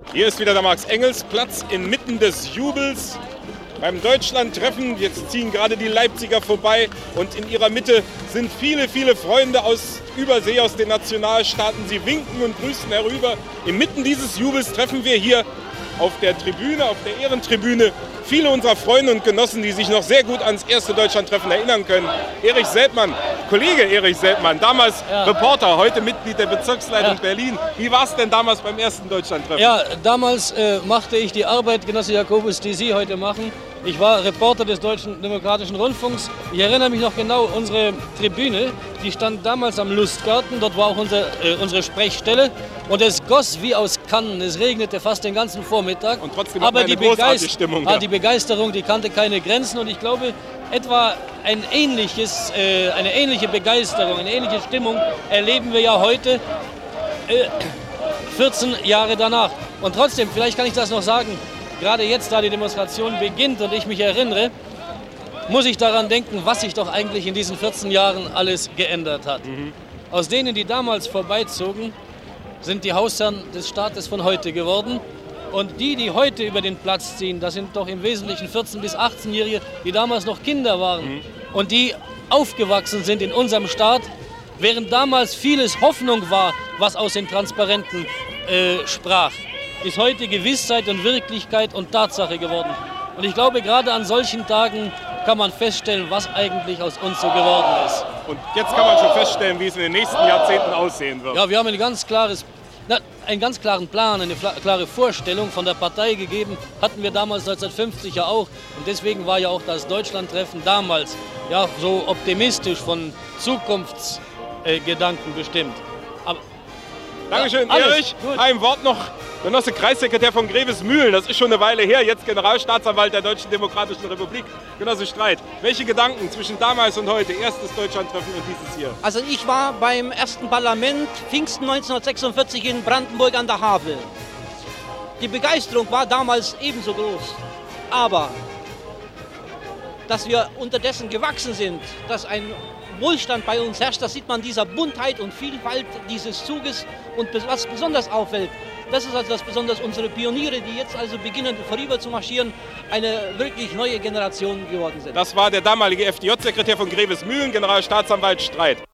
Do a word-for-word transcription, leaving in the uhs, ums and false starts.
Hier ist wieder der Max-Engels-Platz inmitten des Jubels beim Deutschlandtreffen. Jetzt ziehen gerade die Leipziger vorbei und in ihrer Mitte sind viele, viele Freunde aus Übersee, aus den Nationalstaaten. Sie winken und grüßen herüber. Inmitten dieses Jubels treffen wir hier auf der Tribüne, auf der Ehrentribüne, viele unserer Freunde und Genossen, die sich noch sehr gut ans erste Deutschlandtreffen erinnern können. Erich Seltmann, Kollege Erich Seltmann, damals ja. Reporter, heute Mitglied der Bezirksleitung ja. Berlin. Wie war es denn damals beim ersten Deutschlandtreffen? Ja, damals äh, machte ich die Arbeit, Genosse Jakobus, die Sie heute machen. Ich war Reporter des Deutschen Demokratischen Rundfunks. Ich erinnere mich noch genau, unsere Tribüne, die stand damals am Lustgarten. Dort war auch unser, äh, unsere Sprechstelle. Und es goss wie aus Kannen. Es regnete fast den ganzen Vormittag. Und trotzdem aber eine die, großartige Stimmung, ja. ja. die Begeisterung, die kannte keine Grenzen. Und ich glaube, etwa ein ähnliches, äh, eine ähnliche Begeisterung, eine ähnliche Stimmung erleben wir ja heute, äh, vierzehn Jahre danach. Und trotzdem, vielleicht kann ich das noch sagen, gerade jetzt, da die Demonstration beginnt und ich mich erinnere, muss ich daran denken, was sich doch eigentlich in diesen vierzehn Jahren alles geändert hat. Mhm. Aus denen, die damals vorbeizogen, sind die Hausherren des Staates von heute geworden. Und die, die heute über den Platz ziehen, das sind doch im Wesentlichen vierzehn- bis achtzehnjährige, die damals noch Kinder waren. Mhm. Und die aufgewachsen sind in unserem Staat, während damals vieles Hoffnung war, was aus den Transparenten äh, sprach, ist heute Gewissheit und Wirklichkeit und Tatsache geworden. Und ich glaube, gerade an solchen Tagen kann man feststellen, was eigentlich aus uns so geworden ist. Und jetzt kann man schon feststellen, wie es in den nächsten Jahrzehnten aussehen wird. Ja, wir haben ein ganz klares, na, einen ganz klaren Plan, eine klare Vorstellung von der Partei gegeben. Hatten wir damals neunzehnhundertfünfzig ja auch. Und deswegen war ja auch das Deutschlandtreffen damals ja, so optimistisch von Zukunftsgedanken äh, bestimmt. Aber, Dankeschön, ja, Erich. Ein Wort noch. Genosse Kreissekretär von Grevesmühlen, das ist schon eine Weile her, jetzt Generalstaatsanwalt der Deutschen Demokratischen Republik. Genosse Streit, welche Gedanken zwischen damals und heute, erstes Deutschlandtreffen und dieses hier? Also ich war beim ersten Parlament Pfingsten neunzehnhundertsechsundvierzig in Brandenburg an der Havel. Die Begeisterung war damals ebenso groß, aber dass wir unterdessen gewachsen sind, dass ein Wohlstand bei uns herrscht, das sieht man dieser Buntheit und Vielfalt dieses Zuges. Und was besonders auffällt, das ist also das besonders unsere Pioniere, die jetzt also beginnen vorüber zu marschieren, eine wirklich neue Generation geworden sind. Das war der damalige F D J-Sekretär von Grevesmühlen, Generalstaatsanwalt Streit.